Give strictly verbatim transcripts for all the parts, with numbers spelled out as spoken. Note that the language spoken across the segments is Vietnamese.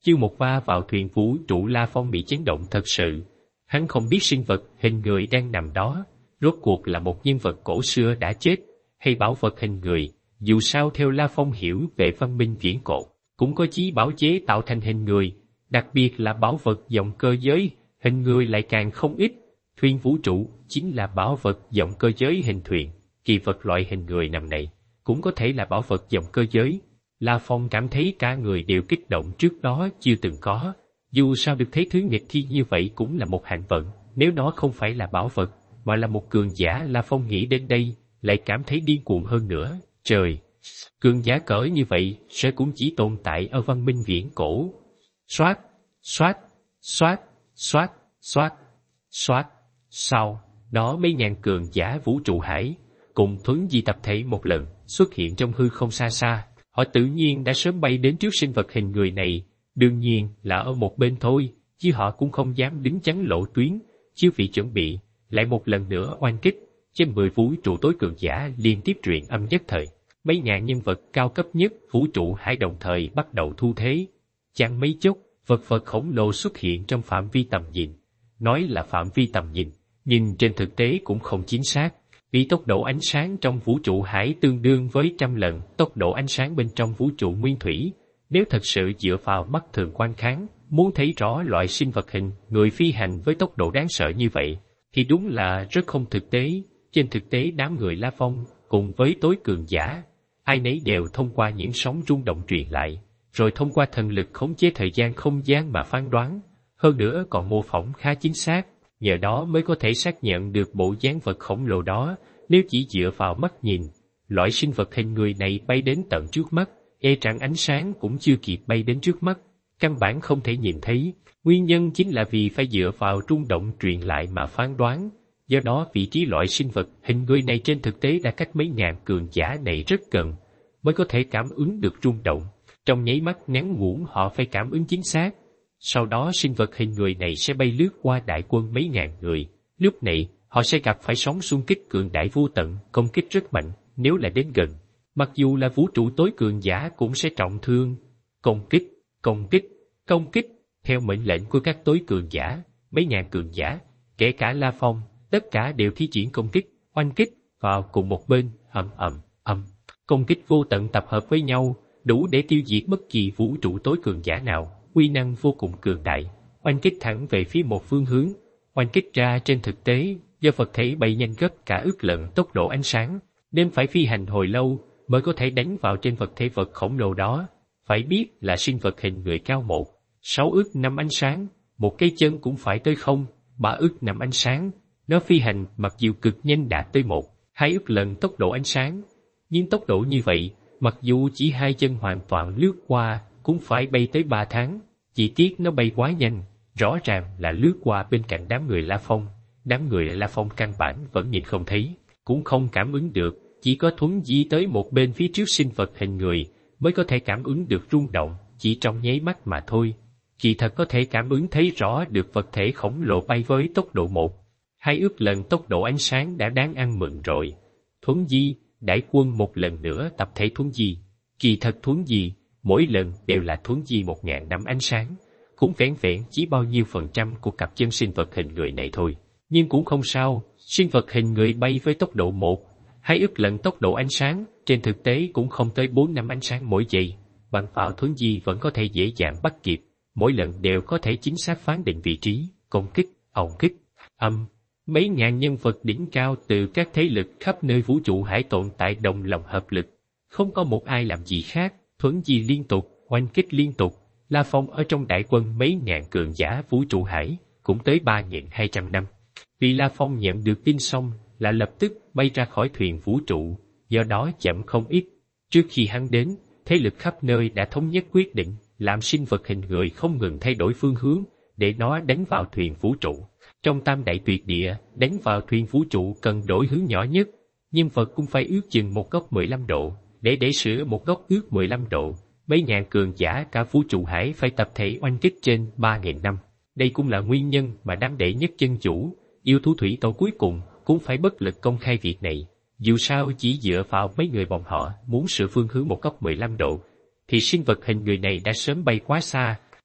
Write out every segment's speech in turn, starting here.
Chưa một va vào thuyền vũ trụ, La Phong bị chấn động thật sự. Hắn không biết sinh vật hình người đang nằm đó rốt cuộc là một nhân vật cổ xưa đã chết hay bảo vật hình người. Dù sao theo La Phong hiểu về văn minh viễn cổ, cũng có chí bảo chế tạo thành hình người, đặc biệt là bảo vật dòng cơ giới, hình người lại càng không ít. Thuyền vũ trụ chính là bảo vật dòng cơ giới hình thuyền, kỳ vật loại hình người nằm này cũng có thể là bảo vật dòng cơ giới. La Phong cảm thấy cả người đều kích động, trước đó chưa từng có. Dù sao được thấy thứ nghịch thiên như vậy cũng là một hạnh vận, nếu nó không phải là bảo vật, mà là một cường giả, La Phong nghĩ đến đây, lại cảm thấy điên cuồng hơn nữa. Trời! Cường giả cỡ như vậy sẽ cũng chỉ tồn tại ở văn minh viễn cổ. Xoát! Xoát! Xoát! Xoát! Xoát! Xoát! Sau đó mấy ngàn cường giả vũ trụ hải cùng thuấn di tập thể một lần xuất hiện trong hư không xa xa. Họ tự nhiên đã sớm bay đến trước sinh vật hình người này, đương nhiên là ở một bên thôi, chứ họ cũng không dám đứng chắn lộ tuyến. Chưa vì chuẩn bị, lại một lần nữa oanh kích, trên mười vũ trụ tối cường giả liên tiếp truyền âm nhất thời. Mấy ngàn nhân vật cao cấp nhất vũ trụ hải đồng thời bắt đầu thu thế. Chẳng mấy chốc, vật vật khổng lồ xuất hiện trong phạm vi tầm nhìn. Nói là phạm vi tầm nhìn, nhìn trên thực tế cũng không chính xác, vì tốc độ ánh sáng trong vũ trụ hải tương đương với trăm lần tốc độ ánh sáng bên trong vũ trụ nguyên thủy. Nếu thật sự dựa vào mắt thường quan khán, muốn thấy rõ loại sinh vật hình người phi hành với tốc độ đáng sợ như vậy, thì đúng là rất không thực tế. Trên thực tế đám người La Phong cùng với tối cường giả, ai nấy đều thông qua những sóng rung động truyền lại, rồi thông qua thần lực khống chế thời gian không gian mà phán đoán, hơn nữa còn mô phỏng khá chính xác, nhờ đó mới có thể xác nhận được bộ dáng vật khổng lồ đó. Nếu chỉ dựa vào mắt nhìn, loại sinh vật hình người này bay đến tận trước mắt, e rằng ánh sáng cũng chưa kịp bay đến trước mắt, căn bản không thể nhìn thấy. Nguyên nhân chính là vì phải dựa vào rung động truyền lại mà phán đoán. Do đó vị trí loại sinh vật hình người này trên thực tế đã cách mấy ngàn cường giả này rất gần, mới có thể cảm ứng được rung động. Trong nháy mắt ngắn ngủn họ phải cảm ứng chính xác. Sau đó sinh vật hình người này sẽ bay lướt qua đại quân mấy ngàn người. Lúc này, họ sẽ gặp phải sóng xung kích cường đại vô tận, công kích rất mạnh. Nếu là đến gần, mặc dù là vũ trụ tối cường giả cũng sẽ trọng thương. Công kích, công kích, công kích. Theo mệnh lệnh của các tối cường giả, mấy ngàn cường giả, kể cả La Phong, tất cả đều thi triển công kích, oanh kích vào cùng một bên. Ầm ầm ầm, công kích vô tận tập hợp với nhau, đủ để tiêu diệt bất kỳ vũ trụ tối cường giả nào. Uy năng vô cùng cường đại, oanh kích thẳng về phía một phương hướng. Oanh kích ra trên thực tế, do vật thể bay nhanh gấp cả ước lần tốc độ ánh sáng, nên phải phi hành hồi lâu mới có thể đánh vào trên vật thể vật khổng lồ đó. Phải biết là sinh vật hình người cao một, sáu ước năm ánh sáng, một cái chân cũng phải tới không, ba ước năm ánh sáng. Nó phi hành mặc dù cực nhanh đạt tới một, hai ước lần tốc độ ánh sáng, nhưng tốc độ như vậy, mặc dù chỉ hai chân hoàn toàn lướt qua, cũng phải bay tới ba tháng. Chỉ tiếc nó bay quá nhanh, rõ ràng là lướt qua bên cạnh đám người La Phong. Đám người La Phong căn bản vẫn nhìn không thấy, cũng không cảm ứng được, chỉ có thuấn di tới một bên phía trước sinh vật hình người mới có thể cảm ứng được rung động, chỉ trong nháy mắt mà thôi. Kỳ thật có thể cảm ứng thấy rõ được vật thể khổng lồ bay với tốc độ một, hai ước lần tốc độ ánh sáng đã đáng ăn mừng rồi. Thuấn di, đại quân một lần nữa tập thể thuấn di. Kỳ thật thuấn di, mỗi lần đều là thuấn di một ngàn năm ánh sáng, cũng vẻn vẹn chỉ bao nhiêu phần trăm của cặp chân sinh vật hình người này thôi. Nhưng cũng không sao, sinh vật hình người bay với tốc độ một, hai ước lần tốc độ ánh sáng, trên thực tế cũng không tới bốn năm ánh sáng mỗi giây. Bằng vào thuấn di vẫn có thể dễ dàng bắt kịp, mỗi lần đều có thể chính xác phán định vị trí, công kích, ổng kích, âm. Mấy ngàn nhân vật đỉnh cao từ các thế lực khắp nơi vũ trụ hải tồn tại đồng lòng hợp lực, không có một ai làm gì khác, thuấn di liên tục, oanh kích liên tục. La Phong ở trong đại quân mấy ngàn cường giả vũ trụ hải, cũng tới ba nghìn hai trăm năm. Vì La Phong nhận được tin xong, là lập tức bay ra khỏi thuyền vũ trụ, do đó chậm không ít. Trước khi hắn đến, thế lực khắp nơi đã thống nhất quyết định, làm sinh vật hình người không ngừng thay đổi phương hướng, để nó đánh vào thuyền vũ trụ. Trong tam đại tuyệt địa, đánh vào thuyền vũ trụ cần đổi hướng nhỏ nhất, nhân vật cũng phải ước chừng một góc mười lăm độ, để để sửa một góc ước mười lăm độ. Mấy ngàn cường giả cả vũ trụ hải phải tập thể oanh kích trên ba nghìn năm. Đây cũng là nguyên nhân mà đám đệ nhất chân chủ, yêu thú thủy tổ cuối cùng cũng phải bất lực công khai việc này. Dù sao chỉ dựa vào mấy người bọn họ muốn sửa phương hướng một góc mười lăm độ, thì sinh vật hình người này đã sớm bay quá xa,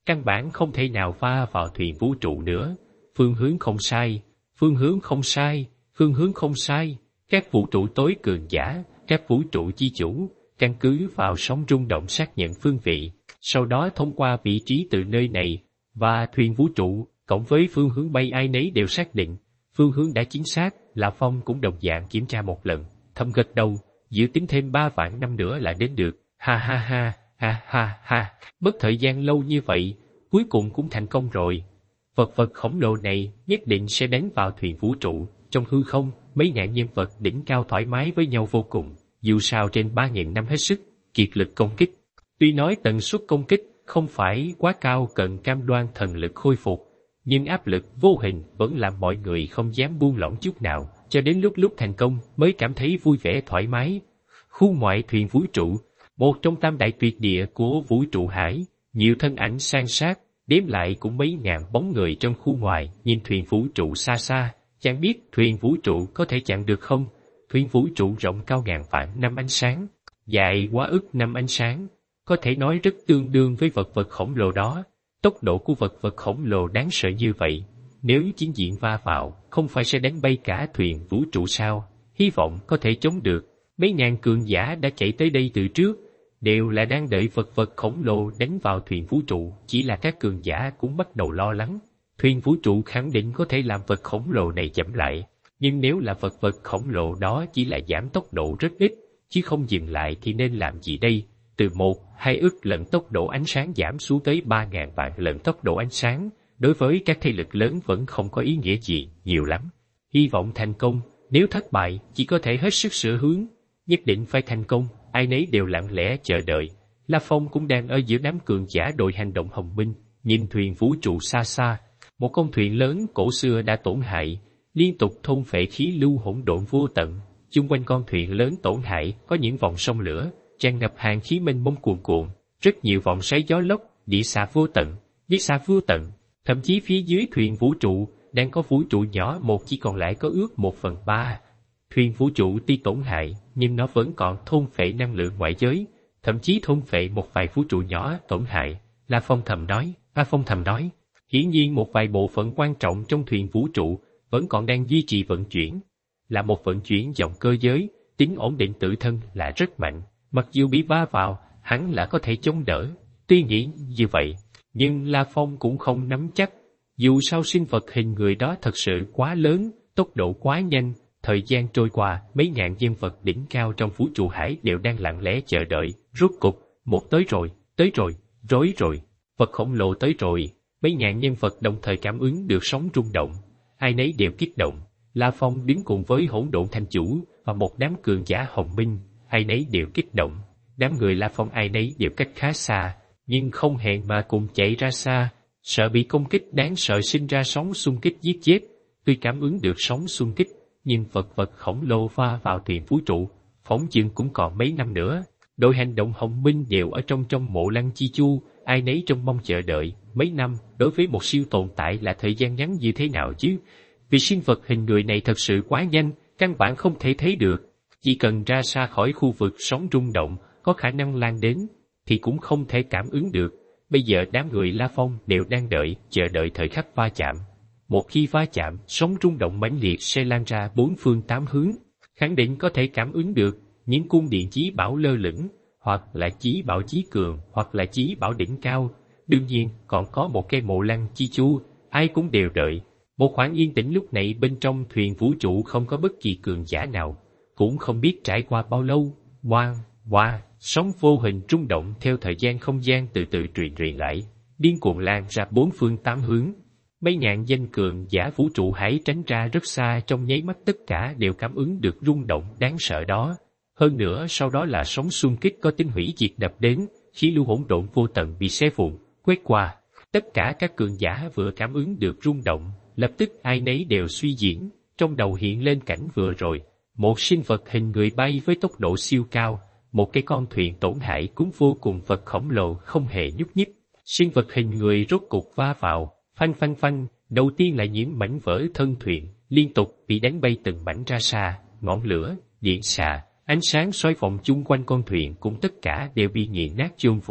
căn bản không thể nào va vào thuyền vũ trụ nữa. Phương hướng không sai, phương hướng không sai, phương hướng không sai. Các vũ trụ tối cường giả, các vũ trụ chi chủ, căn cứ vào sóng rung động xác nhận phương vị, sau đó thông qua vị trí từ nơi này và thuyền vũ trụ, cộng với phương hướng bay ai nấy đều xác định. Phương hướng đã chính xác, La Phong cũng đồng dạng kiểm tra một lần, thầm gật đầu, dự tính thêm ba vạn năm nữa là đến được. Ha ha ha, ha ha ha, mất thời gian lâu như vậy, cuối cùng cũng thành công rồi. Vật vật khổng lồ này nhất định sẽ đánh vào thuyền vũ trụ. Trong hư không, mấy ngàn nhân vật đỉnh cao thoải mái với nhau vô cùng, dù sao trên ba nghìn năm hết sức, kiệt lực công kích. Tuy nói tần suất công kích không phải quá cao cần cam đoan thần lực khôi phục, nhưng áp lực vô hình vẫn làm mọi người không dám buông lỏng chút nào, cho đến lúc lúc thành công mới cảm thấy vui vẻ thoải mái. Khu ngoại thuyền vũ trụ, một trong tam đại tuyệt địa của vũ trụ hải, nhiều thân ảnh san sát, đếm lại cũng mấy ngàn bóng người trong khu ngoài, nhìn thuyền vũ trụ xa xa, chẳng biết thuyền vũ trụ có thể chặn được không. Thuyền vũ trụ rộng cao ngàn vạn năm ánh sáng, dài quá ức năm ánh sáng, có thể nói rất tương đương với vật vật khổng lồ đó. Tốc độ của vật vật khổng lồ đáng sợ như vậy, nếu chiến diện va vào, không phải sẽ đánh bay cả thuyền vũ trụ sao? Hy vọng có thể chống được. Mấy ngàn cường giả đã chạy tới đây từ trước, đều là đang đợi vật vật khổng lồ đánh vào thuyền vũ trụ, chỉ là các cường giả cũng bắt đầu lo lắng. Thuyền vũ trụ khẳng định có thể làm vật khổng lồ này chậm lại, nhưng nếu là vật vật khổng lồ đó chỉ là giảm tốc độ rất ít, chứ không dừng lại thì nên làm gì đây? Từ một, hai ức lần tốc độ ánh sáng giảm xuống tới ba ngàn vạn lần tốc độ ánh sáng, đối với các thế lực lớn vẫn không có ý nghĩa gì, nhiều lắm. Hy vọng thành công, nếu thất bại, chỉ có thể hết sức sửa hướng. Nhất định phải thành công, ai nấy đều lặng lẽ chờ đợi. La Phong cũng đang ở giữa đám cường giả đội hành động Hồng Minh, nhìn thuyền vũ trụ xa xa. Một con thuyền lớn cổ xưa đã tổn hại, liên tục thôn phệ khí lưu hỗn độn vô tận. Chung quanh con thuyền lớn tổn hại có những vòng sông lửa, tràn ngập hàng khí mênh mông cuồn cuộn, rất nhiều vòng xoáy gió lốc, địa xà vô tận, địa xà vô tận. Thậm chí phía dưới thuyền vũ trụ đang có vũ trụ nhỏ một chỉ còn lại có ước một phần ba. Thuyền vũ trụ tuy tổn hại, nhưng nó vẫn còn thôn phệ năng lượng ngoại giới, thậm chí thôn phệ một vài vũ trụ nhỏ tổn hại. La Phong thầm nói, La Phong thầm nói, hiển nhiên một vài bộ phận quan trọng trong thuyền vũ trụ vẫn còn đang duy trì vận chuyển, là một vận chuyển dòng cơ giới, tính ổn định tự thân là rất mạnh. Mặc dù bị va vào, hắn là có thể chống đỡ. Tuy nghĩ như vậy, nhưng La Phong cũng không nắm chắc. Dù sao sinh vật hình người đó thật sự quá lớn, tốc độ quá nhanh. Thời gian trôi qua, mấy ngàn nhân vật đỉnh cao trong vũ trụ hải đều đang lặng lẽ chờ đợi. Rốt cục, một tới rồi, tới rồi, rối rồi. Vật khổng lồ tới rồi. Mấy ngàn nhân vật đồng thời cảm ứng được sóng rung động. Ai nấy đều kích động. La Phong đứng cùng với hỗn độn thanh chủ và một đám cường giả Hồng Minh. Ai nấy đều kích động. Đám người La Phong ai nấy đều cách khá xa, nhưng không hẹn mà cùng chạy ra xa, sợ bị công kích đáng sợ sinh ra sóng xung kích giết chết. Tuy cảm ứng được sóng xung kích, nhưng vật vật khổng lồ va vào thuyền vũ trụ, phỏng chừng cũng còn mấy năm nữa. Đội hành động Hồng Minh đều ở trong trong mộ lăng chi chu, ai nấy trông mong chờ đợi. Mấy năm đối với một siêu tồn tại là thời gian ngắn như thế nào chứ? Vì sinh vật hình người này thật sự quá nhanh, căn bản không thể thấy được. Chỉ cần ra xa khỏi khu vực sóng rung động, có khả năng lan đến, thì cũng không thể cảm ứng được. Bây giờ đám người La Phong đều đang đợi, chờ đợi thời khắc va chạm. Một khi va chạm, sóng rung động mãnh liệt sẽ lan ra bốn phương tám hướng. Khẳng định có thể cảm ứng được những cung điện chí bảo lơ lửng, hoặc là chí bảo chí cường, hoặc là chí bảo đỉnh cao. Đương nhiên, còn có một cây mộ lăng chi chu, ai cũng đều đợi. Một khoảng yên tĩnh lúc này bên trong thuyền vũ trụ không có bất kỳ cường giả nào. Cũng không biết trải qua bao lâu, oang, oa, sóng vô hình rung động theo thời gian không gian từ từ truyền truyền lại, điên cuồng lan ra bốn phương tám hướng. Mấy ngàn danh cường giả vũ trụ hải tránh ra rất xa, trong nháy mắt tất cả đều cảm ứng được rung động đáng sợ đó. Hơn nữa sau đó là sóng xung kích có tính hủy diệt đập đến, khí lưu hỗn độn vô tận bị xé vụn, quét qua. Tất cả các cường giả vừa cảm ứng được rung động, lập tức ai nấy đều suy diễn, trong đầu hiện lên cảnh vừa rồi. Một sinh vật hình người bay với tốc độ siêu cao, một cái con thuyền tổn hại cũng vô cùng vật khổng lồ không hề nhúc nhích. Sinh vật hình người rốt cục va vào, phanh phanh phanh, đầu tiên là những mảnh vỡ thân thuyền, liên tục bị đánh bay từng mảnh ra xa, ngọn lửa, điện xạ, ánh sáng xoay vòng chung quanh con thuyền cũng tất cả đều bị nghiền nát chôn vùi.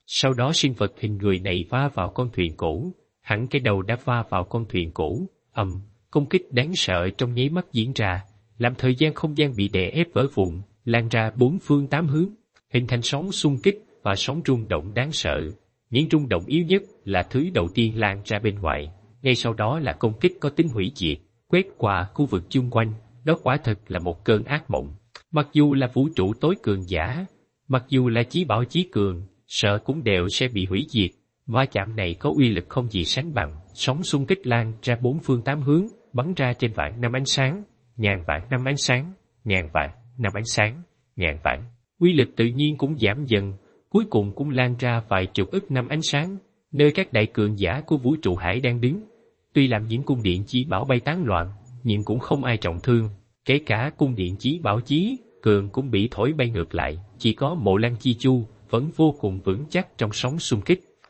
Sau đó sinh vật hình người này va vào con thuyền cổ, hẳn cái đầu đã va vào con thuyền cổ, ầm, công kích đáng sợ trong nháy mắt diễn ra, làm thời gian không gian bị đè ép vỡ vụn, lan ra bốn phương tám hướng, hình thành sóng xung kích và sóng rung động đáng sợ. Những rung động yếu nhất là thứ đầu tiên lan ra bên ngoài, ngay sau đó là công kích có tính hủy diệt, quét qua khu vực chung quanh, đó quả thật là một cơn ác mộng. Mặc dù là vũ trụ tối cường giả, mặc dù là chí bảo chí cường, sợ cũng đều sẽ bị hủy diệt. Va chạm này có uy lực không gì sánh bằng, sóng xung kích lan ra bốn phương tám hướng, bắn ra trên vạn năm ánh sáng, ngàn vạn năm ánh sáng, ngàn vạn năm ánh sáng, ngàn vạn. Uy lực tự nhiên cũng giảm dần, cuối cùng cũng lan ra vài chục ức năm ánh sáng, nơi các đại cường giả của vũ trụ hải đang đứng. Tuy làm những cung điện chí bảo bay tán loạn, nhưng cũng không ai trọng thương, kể cả cung điện chí bảo chí cường cũng bị thổi bay ngược lại, chỉ có Mộ Lăng Chi Chu vẫn vô cùng vững chắc trong sóng xung kích.